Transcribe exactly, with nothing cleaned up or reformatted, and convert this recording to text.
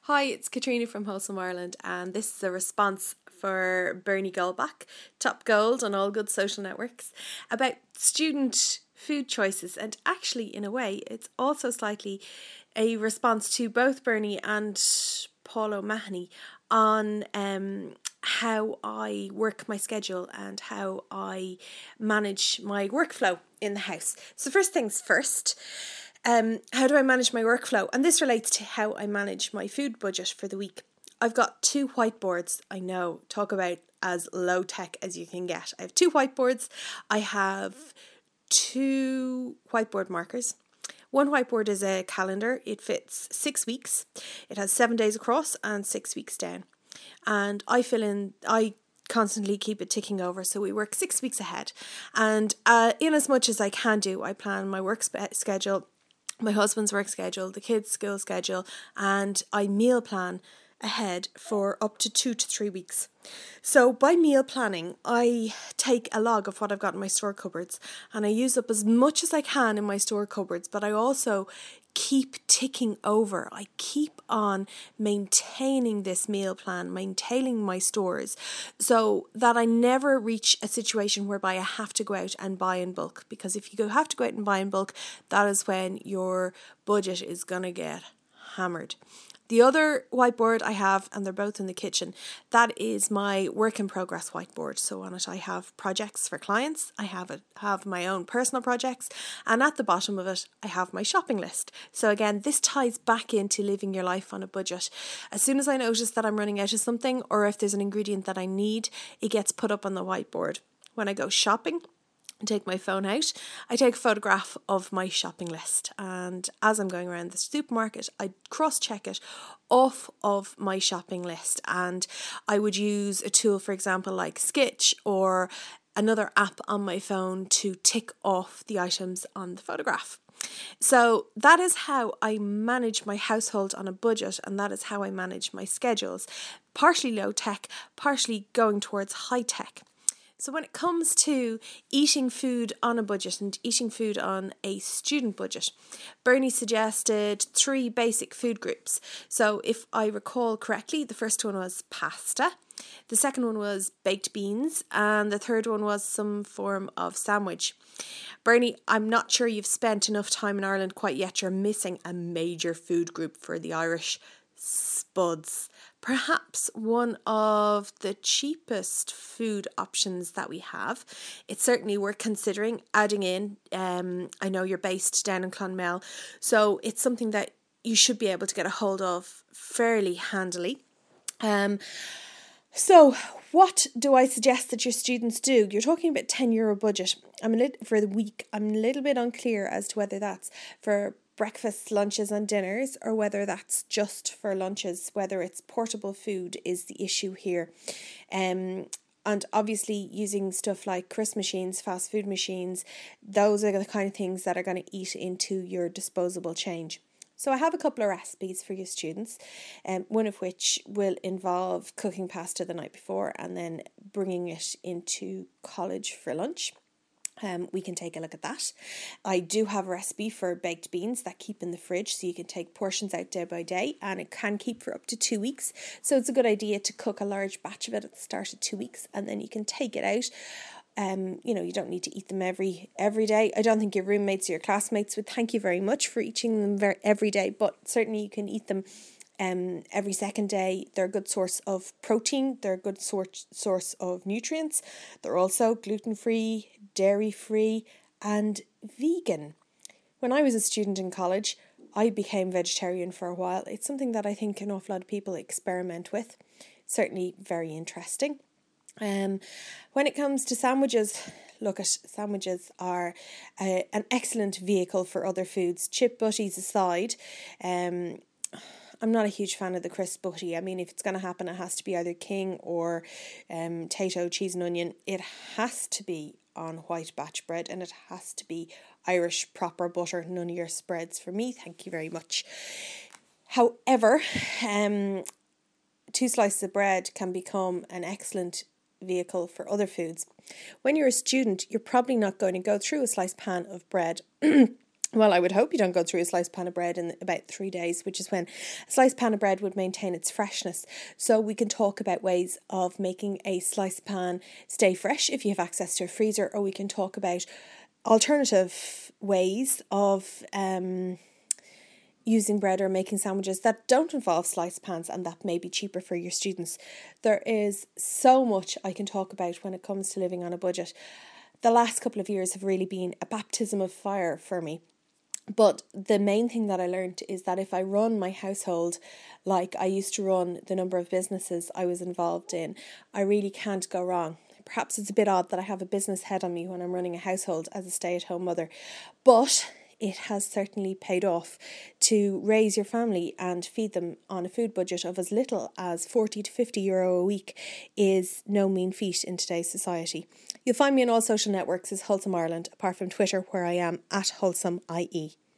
Hi, it's Katrina from Wholesome Ireland, and this is a response for Bernie Goldbach, top gold on all good social networks, about student food choices. And actually, in a way, it's also slightly a response to both Bernie and Paul O'Mahony on um, how I work my schedule and how I manage my workflow in the house. So first things first. Um, how do I manage my workflow? And this relates to how I manage my food budget for the week. I've got two whiteboards. I know, talk about as low tech as you can get. I have two whiteboards. I have two whiteboard markers. One whiteboard is a calendar. It fits six weeks. It has seven days across and six weeks down. And I fill in, I constantly keep it ticking over, so we work six weeks ahead. And uh, in as much as I can do, I plan my work spe- schedule, my husband's work schedule, the kids' school schedule, and I meal plan ahead for up to two to three weeks. So by meal planning, I take a log of what I've got in my store cupboards and I use up as much as I can in my store cupboards, but I also keep ticking over. I keep on maintaining this meal plan, maintaining my stores, so that I never reach a situation whereby I have to go out and buy in bulk. Because if you go have to go out and buy in bulk, that is when your budget is going to get hammered. The other whiteboard I have, and they're both in the kitchen, that is my work in progress whiteboard. So on it I have projects for clients, I have it, have my own personal projects, and at the bottom of it I have my shopping list. So again, this ties back into living your life on a budget. As soon as I notice that I'm running out of something, or if there's an ingredient that I need, it gets put up on the whiteboard. When I go shopping, I take my phone out, I take a photograph of my shopping list, and as I'm going around the supermarket, I cross-check it off of my shopping list, and I would use a tool, for example, like Skitch or another app on my phone to tick off the items on the photograph. So that is how I manage my household on a budget, and that is how I manage my schedules, partially low tech, partially going towards high tech. So when it comes to eating food on a budget and eating food on a student budget, Bernie suggested three basic food groups. So if I recall correctly, the first one was pasta, the second one was baked beans, and the third one was some form of sandwich. Bernie, I'm not sure you've spent enough time in Ireland quite yet. You're missing a major food group for the Irish: spuds. Perhaps one of the cheapest food options that we have. It's certainly worth considering adding in. Um, I know you're based down in Clonmel, so it's something that you should be able to get a hold of fairly handily. Um, so what do I suggest that your students do? You're talking about ten euro budget. I'm a little, for the week. I'm a little bit unclear as to whether that's for breakfasts, lunches and dinners, or whether that's just for lunches, whether it's portable food is the issue here. Um, and obviously using stuff like crisp machines, fast food machines, those are the kind of things that are going to eat into your disposable change. So I have a couple of recipes for your students, um, one of which will involve cooking pasta the night before and then bringing it into college for lunch. Um, we can take a look at that. I do have a recipe for baked beans that keep in the fridge, so you can take portions out day by day, and it can keep for up to two weeks. So it's a good idea to cook a large batch of it at the start of two weeks, and then you can take it out. Um, you know, you don't need to eat them every every day. I don't think your roommates or your classmates would thank you very much for eating them very, every day, but certainly you can eat them Um, every second day. They're a good source of protein. They're a good source source of nutrients. They're also gluten-free, dairy-free and vegan. When I was a student in college, I became vegetarian for a while. It's something that I think an awful lot of people experiment with. Certainly very interesting. Um, when it comes to sandwiches, look, at sandwiches are uh, an excellent vehicle for other foods. Chip butties aside, um, I'm not a huge fan of the crisp butty. I mean, if it's going to happen, it has to be either King or um, Tato cheese and onion. It has to be on white batch bread, and it has to be Irish proper butter. None of your spreads for me, thank you very much. However, um, two slices of bread can become an excellent vehicle for other foods. When you're a student, you're probably not going to go through a sliced pan of bread Well, I would hope you don't go through a sliced pan of bread in about three days, which is when a sliced pan of bread would maintain its freshness. So we can talk about ways of making a sliced pan stay fresh if you have access to a freezer, or we can talk about alternative ways of um, using bread or making sandwiches that don't involve sliced pans and that may be cheaper for your students. There is so much I can talk about when it comes to living on a budget. The last couple of years have really been a baptism of fire for me. But the main thing that I learned is that if I run my household like I used to run the number of businesses I was involved in, I really can't go wrong. Perhaps it's a bit odd that I have a business head on me when I'm running a household as a stay-at-home mother, but it has certainly paid off to raise your family and feed them on a food budget of as little as forty to fifty euro a week is no mean feat in today's society. You'll find me on all social networks as Wholesome Ireland, apart from Twitter, where I am at Wholesome I E.